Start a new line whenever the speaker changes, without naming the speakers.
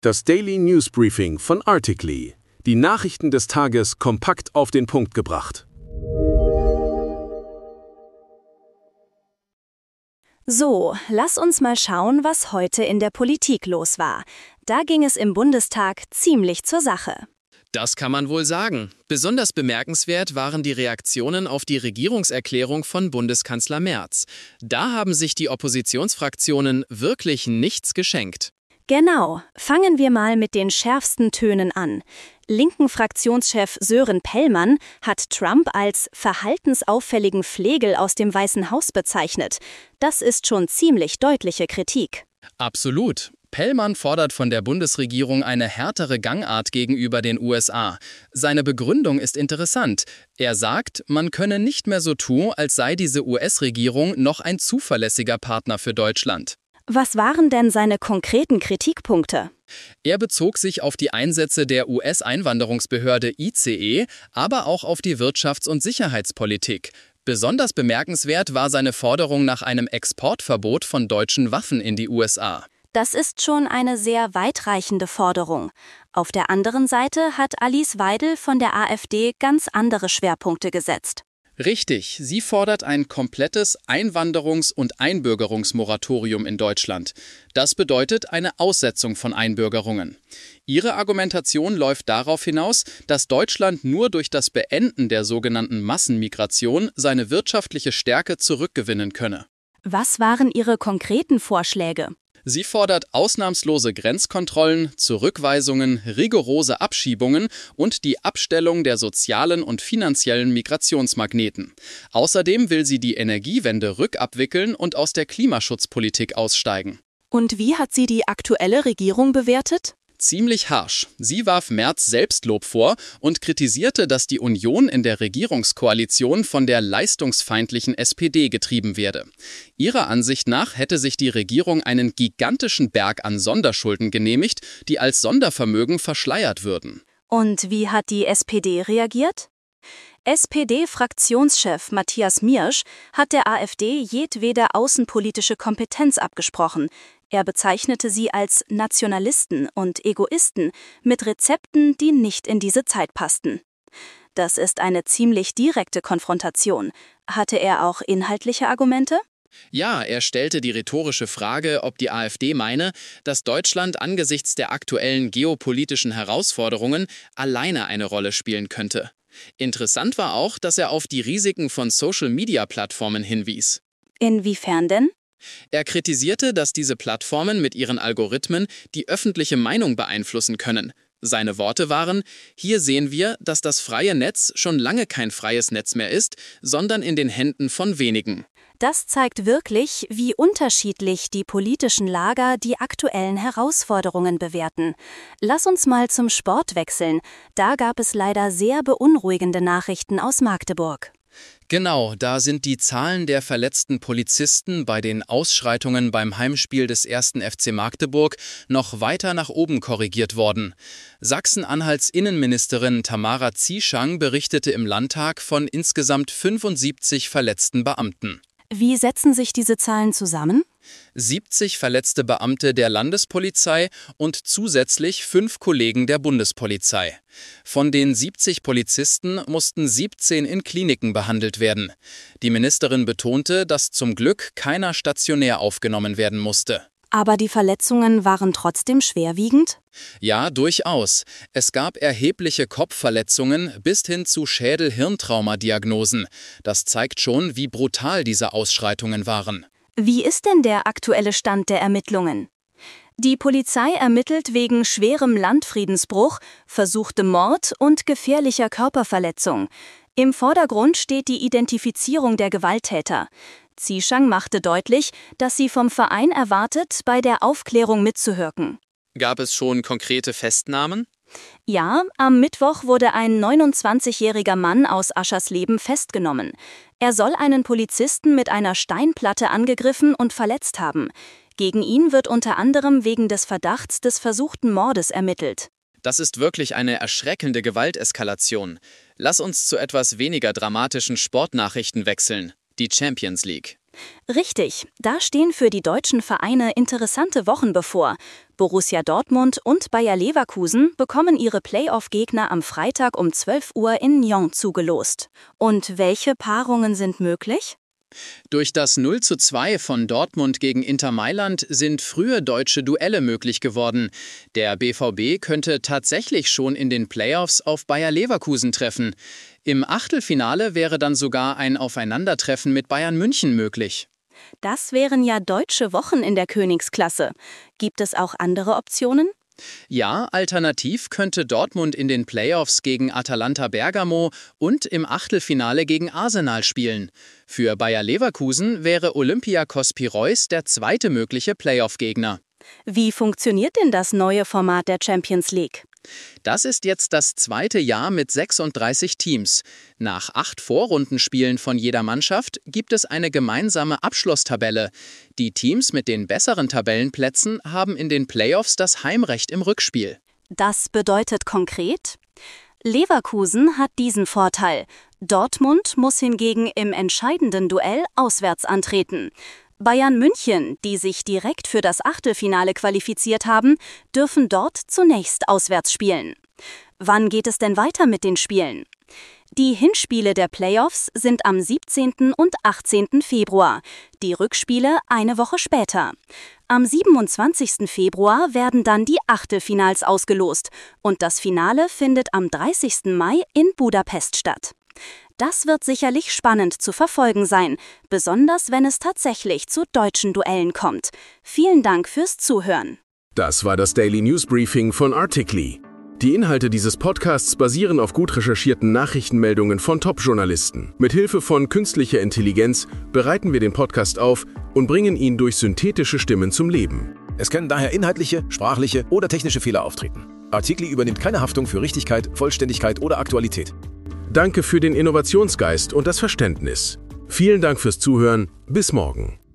Das Daily News Briefing von Articly. Die Nachrichten des Tages kompakt auf den Punkt gebracht.
So, lass uns mal schauen, was heute in der Politik los war. Da ging es im Bundestag ziemlich zur Sache.
Das kann man wohl sagen. Besonders bemerkenswert waren die Reaktionen auf die Regierungserklärung von Bundeskanzler Merz. Da haben sich die Oppositionsfraktionen wirklich nichts geschenkt.
Genau, fangen wir mal mit den schärfsten Tönen an. Linken Fraktionschef Sören Pellmann hat Trump als verhaltensauffälligen Flegel aus dem Weißen Haus bezeichnet. Das ist schon ziemlich deutliche Kritik.
Absolut. Pellmann fordert von der Bundesregierung eine härtere Gangart gegenüber den USA. Seine Begründung ist interessant. Er sagt, man könne nicht mehr so tun, als sei diese US-Regierung noch ein zuverlässiger Partner für Deutschland.
Was waren denn seine konkreten Kritikpunkte?
Er bezog sich auf die Einsätze der US-Einwanderungsbehörde ICE, aber auch auf die Wirtschafts- und Sicherheitspolitik. Besonders bemerkenswert war seine Forderung nach einem Exportverbot von deutschen Waffen in die USA.
Das ist schon eine sehr weitreichende Forderung. Auf der anderen Seite hat Alice Weidel von der AfD ganz andere Schwerpunkte gesetzt.
Richtig, sie fordert ein komplettes Einwanderungs- und Einbürgerungsmoratorium in Deutschland. Das bedeutet eine Aussetzung von Einbürgerungen. Ihre Argumentation läuft darauf hinaus, dass Deutschland nur durch das Beenden der sogenannten Massenmigration seine wirtschaftliche Stärke zurückgewinnen könne.
Was waren ihre konkreten Vorschläge?
Sie fordert ausnahmslose Grenzkontrollen, Zurückweisungen, rigorose Abschiebungen und die Abstellung der sozialen und finanziellen Migrationsmagneten. Außerdem will sie die Energiewende rückabwickeln und aus der Klimaschutzpolitik aussteigen.
Und wie hat sie die aktuelle Regierung bewertet?
Ziemlich harsch. Sie warf Merz Selbstlob vor und kritisierte, dass die Union in der Regierungskoalition von der leistungsfeindlichen SPD getrieben werde. Ihrer Ansicht nach hätte sich die Regierung einen gigantischen Berg an Sonderschulden genehmigt, die als Sondervermögen verschleiert würden.
Und wie hat die SPD reagiert? SPD-Fraktionschef Matthias Miersch hat der AfD jedwede außenpolitische Kompetenz abgesprochen. Er bezeichnete sie als Nationalisten und Egoisten mit Rezepten, die nicht in diese Zeit passten. Das ist eine ziemlich direkte Konfrontation. Hatte er auch inhaltliche Argumente?
Ja, er stellte die rhetorische Frage, ob die AfD meine, dass Deutschland angesichts der aktuellen geopolitischen Herausforderungen alleine eine Rolle spielen könnte. Interessant war auch, dass er auf die Risiken von Social-Media-Plattformen hinwies.
Inwiefern denn?
Er kritisierte, dass diese Plattformen mit ihren Algorithmen die öffentliche Meinung beeinflussen können. Seine Worte waren: Hier sehen wir, dass das freie Netz schon lange kein freies Netz mehr ist, sondern in den Händen von wenigen.
Das zeigt wirklich, wie unterschiedlich die politischen Lager die aktuellen Herausforderungen bewerten. Lass uns mal zum Sport wechseln. Da gab es leider sehr beunruhigende Nachrichten aus Magdeburg.
Genau, da sind die Zahlen der verletzten Polizisten bei den Ausschreitungen beim Heimspiel des 1. FC Magdeburg noch weiter nach oben korrigiert worden. Sachsen-Anhalts Innenministerin Tamara Zieschang berichtete im Landtag von insgesamt 75 verletzten Beamten.
Wie setzen sich diese Zahlen zusammen?
70 verletzte Beamte der Landespolizei und zusätzlich 5 Kollegen der Bundespolizei. Von den 70 Polizisten mussten 17 in Kliniken behandelt werden. Die Ministerin betonte, dass zum Glück keiner stationär aufgenommen werden musste.
Aber die Verletzungen waren trotzdem schwerwiegend?
Ja, durchaus. Es gab erhebliche Kopfverletzungen bis hin zu Schädel-Hirntrauma-Diagnosen. Das zeigt schon, wie brutal diese Ausschreitungen waren.
Wie ist denn der aktuelle Stand der Ermittlungen? Die Polizei ermittelt wegen schwerem Landfriedensbruch, versuchtem Mord und gefährlicher Körperverletzung. Im Vordergrund steht die Identifizierung der Gewalttäter. Zieschang machte deutlich, dass sie vom Verein erwartet, bei der Aufklärung mitzuwirken.
Gab es schon konkrete Festnahmen?
Ja, am Mittwoch wurde ein 29-jähriger Mann aus Aschersleben festgenommen. Er soll einen Polizisten mit einer Steinplatte angegriffen und verletzt haben. Gegen ihn wird unter anderem wegen des Verdachts des versuchten Mordes ermittelt.
Das ist wirklich eine erschreckende Gewalteskalation. Lass uns zu etwas weniger dramatischen Sportnachrichten wechseln. Die Champions League.
Richtig, da stehen für die deutschen Vereine interessante Wochen bevor. Borussia Dortmund und Bayer Leverkusen bekommen ihre Playoff-Gegner am Freitag um 12 Uhr in Nyon zugelost. Und welche Paarungen sind möglich?
Durch das 0:2 von Dortmund gegen Inter Mailand sind frühe deutsche Duelle möglich geworden. Der BVB könnte tatsächlich schon in den Playoffs auf Bayer Leverkusen treffen. Im Achtelfinale wäre dann sogar ein Aufeinandertreffen mit Bayern München möglich.
Das wären ja deutsche Wochen in der Königsklasse. Gibt es auch andere Optionen?
Ja, alternativ könnte Dortmund in den Playoffs gegen Atalanta Bergamo und im Achtelfinale gegen Arsenal spielen. Für Bayer Leverkusen wäre Olympiakos Piräus der zweite mögliche Playoff-Gegner.
Wie funktioniert denn das neue Format der Champions League?
Das ist jetzt das zweite Jahr mit 36 Teams. Nach 8 Vorrundenspielen von jeder Mannschaft gibt es eine gemeinsame Abschlusstabelle. Die Teams mit den besseren Tabellenplätzen haben in den Playoffs das Heimrecht im Rückspiel.
Das bedeutet konkret: Leverkusen hat diesen Vorteil. Dortmund muss hingegen im entscheidenden Duell auswärts antreten. Bayern München, die sich direkt für das Achtelfinale qualifiziert haben, dürfen dort zunächst auswärts spielen. Wann geht es denn weiter mit den Spielen? Die Hinspiele der Playoffs sind am 17. und 18. Februar, die Rückspiele eine Woche später. Am 27. Februar werden dann die Achtelfinals ausgelost und das Finale findet am 30. Mai in Budapest statt. Das wird sicherlich spannend zu verfolgen sein, besonders wenn es tatsächlich zu deutschen Duellen kommt. Vielen Dank fürs Zuhören.
Das war das Daily News Briefing von Articly. Die Inhalte dieses Podcasts basieren auf gut recherchierten Nachrichtenmeldungen von Top-Journalisten. Mit Hilfe von künstlicher Intelligenz bereiten wir den Podcast auf und bringen ihn durch synthetische Stimmen zum Leben.
Es können daher inhaltliche, sprachliche oder technische Fehler auftreten. Articly übernimmt keine Haftung für Richtigkeit, Vollständigkeit oder Aktualität.
Danke für den Innovationsgeist und das Verständnis. Vielen Dank fürs Zuhören. Bis morgen.